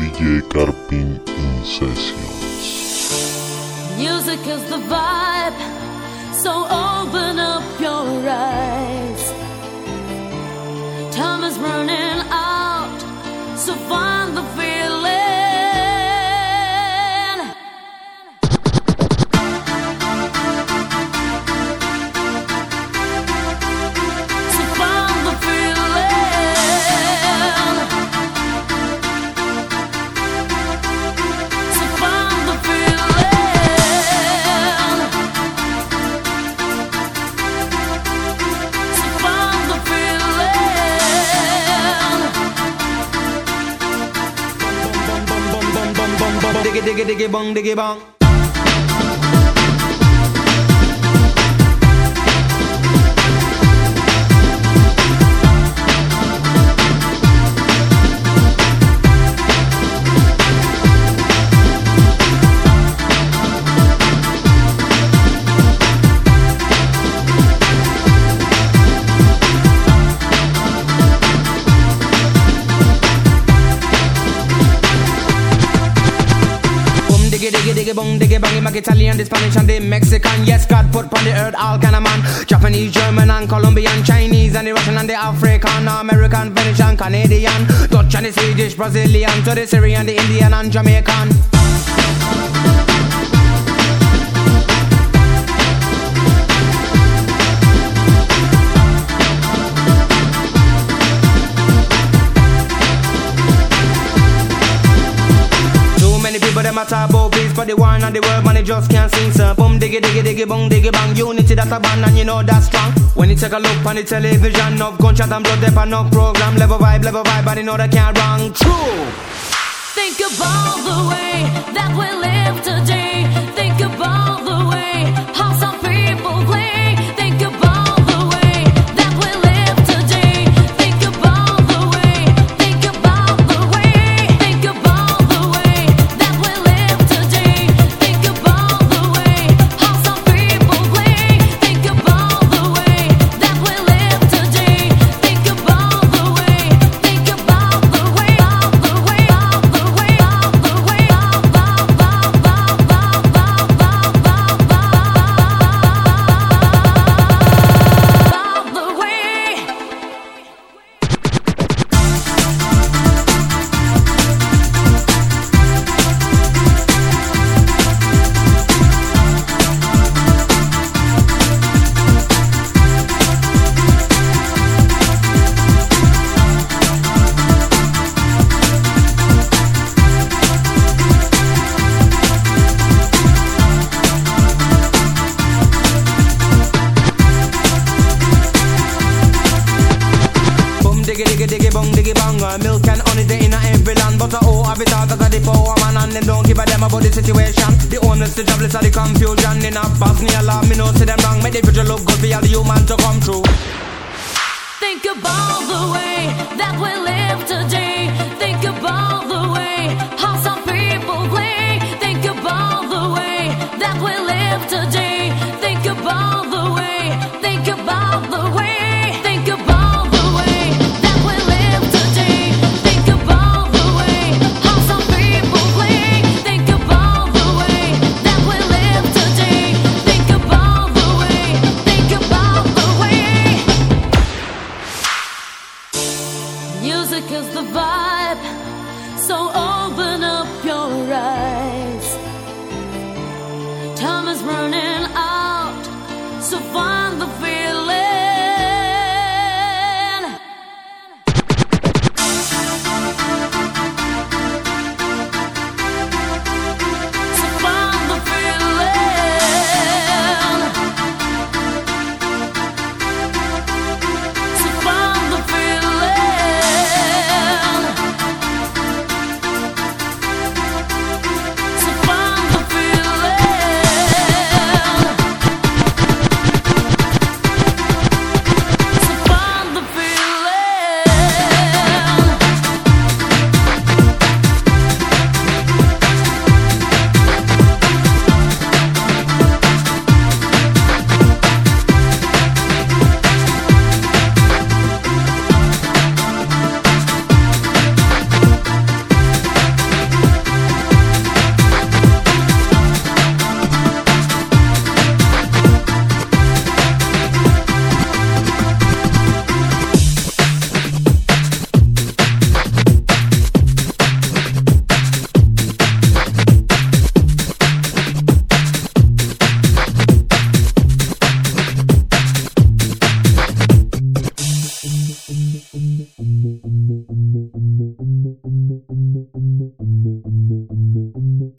DJ Carpin in Sessions. Music is the vibe, so open up your eyes. Time is running out, so find the feeling. So find the feeling. So find the feeling. So find the feeling. Diggy diggy diggy bong diggy bong. Diggy diggy bong diggy bang, him Italian, the Spanish and the Mexican. Yes, God put on the earth all kind of man. Japanese, German and Colombian, Chinese and the Russian and the African, American, Venetian, Canadian, Dutch and the Swedish, Brazilian, to the Syrian, the Indian and Jamaican. People them a talk about peace, but the war and the world, man, they just can't sing, sir. Boom, diggy, diggy, diggy, boom, diggy, bang. Unity, that's a band, and you know that's strong. When you take a look on the television, no gunshot and blood, dep and no program. Level vibe, but you know they can't wrong. True. Think about the way that we live today. Think about the way how some people play. Think about the way that we live today. Think about the way. Think about the way. Think about the way that we live today. Think about the way how some people play. Think about the way that we live today. Think about the way. Think about the way. Diggy diggy diggy bong diggy bang. Milk and honey they in every land, but oh, have it all cause of the power man, and them don't give a damn about the situation. The owners, the jobless, are the confusion. In a Bosnia law, me no see them wrong. Make the future look good for all the human to come true. Think about the way that we live today. Think about the way how some people play. Think about the way that we live today. Think about the way. Think about the way. Think about the way that we live today. Think about the way how some people play. Think about the way that we live today. Think about the way. Think about the way. Music is the vibe, so